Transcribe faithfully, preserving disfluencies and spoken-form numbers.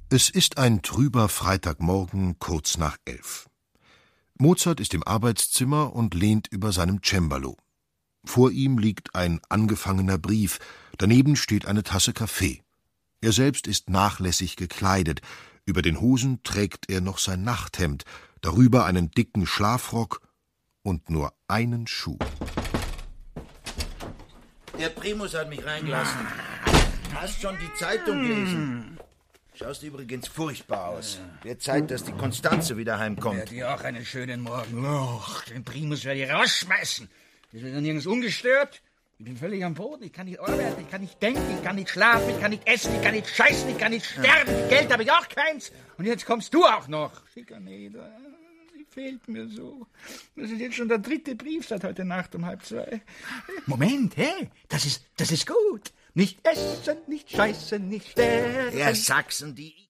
Es ist ein trüber Freitagmorgen kurz nach elf. Mozart ist im Arbeitszimmer und lehnt über seinem Cembalo. Vor ihm liegt ein angefangener Brief, daneben steht eine Tasse Kaffee. Er selbst ist nachlässig gekleidet, über den Hosen trägt er noch sein Nachthemd, darüber einen dicken Schlafrock und nur einen Schuh. Der Primus hat mich reingelassen. Hast schon die Zeitung gelesen? Schaust übrigens furchtbar aus. Wird Zeit, dass die Konstanze wieder heimkommt. Ja, dir auch einen schönen Morgen. Och, den Primus werde ich rausschmeißen. Ich bin nirgends ungestört. Ich bin völlig am Boden. Ich kann nicht arbeiten, ich kann nicht denken, ich kann nicht schlafen, ich kann nicht essen, ich kann nicht scheißen, ich kann nicht sterben. Geld habe ich auch keins. Und jetzt kommst du auch noch. Schikaneder, sie fehlt mir so. Das ist jetzt schon der dritte Brief seit heute Nacht um halb zwei. Moment, hä? Das ist, das ist gut. Nicht essen, nicht scheißen, nicht sterben. Der Sachsen, die